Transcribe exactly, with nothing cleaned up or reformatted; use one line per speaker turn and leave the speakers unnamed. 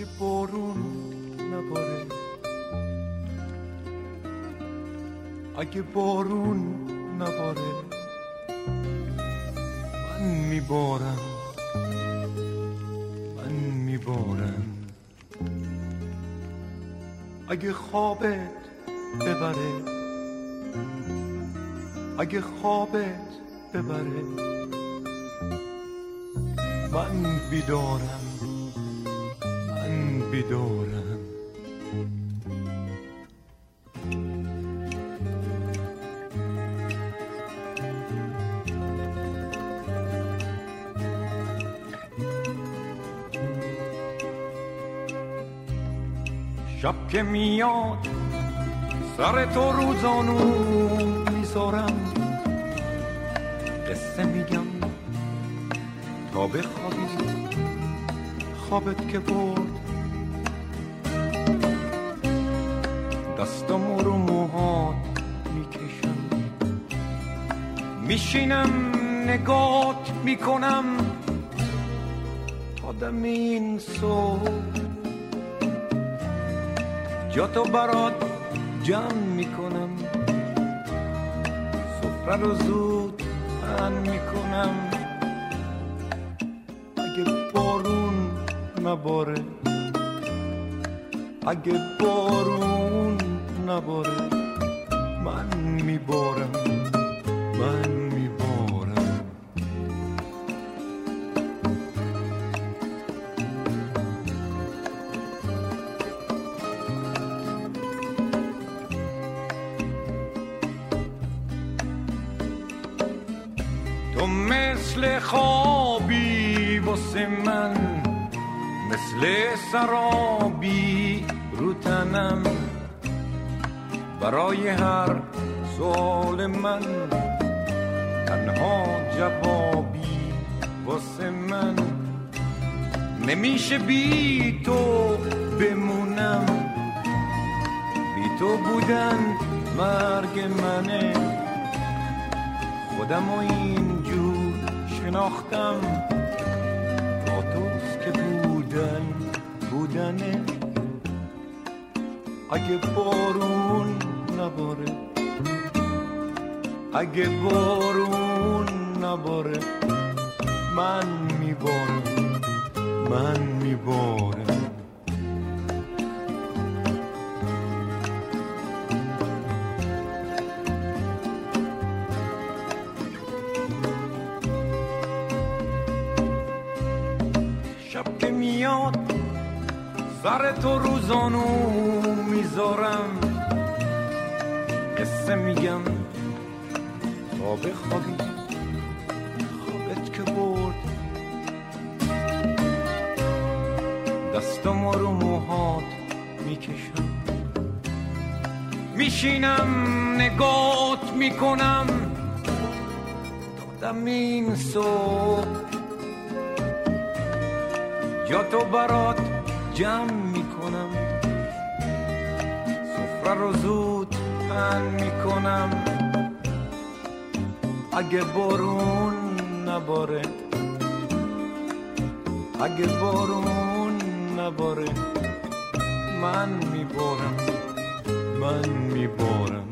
بارون نباره، اگه بارون نباره من میبارم، من میبارم. اگه خوابت ببره، اگه خوابت ببره من بیدارم، من بیدارم. شب که میاد سر تو روزانو میذارم، قصه میگم تا بخوابی، خوابت که برد دستامو رو موهات میکشم، میشینم نگات میکنم تا دم این صبح، جا تو برات جمع میکنم، سفره رو زود پهن میکنم. اگه بارون نباره، اگه بارون نباره من میبارم، من میبارم. تو مثل خوابی واسه من، مثل سرابی رو تنم، برای هر سوال من تنها جوابی واسه من. نمیشه بی تو بمونم، بی تو بودن مرگ منه، خودم و اینجور شناختم تا توست که بودن بودنه. اگه بارون نباره، اگه بارون نباره من میبارم، من میبارم. شب که میاد سر تو روزانو میذارم، قصه میگم تا بخوابی، خوابت که برد دستم رو موهات میکشم، میشینم نگات میکنم تا دم این صبح، جا تو برات جمع میکنم، سفره رو زود پهن میکنم. اگه بارون نباره، اگه بارون نباره من میبارم، من میبارم.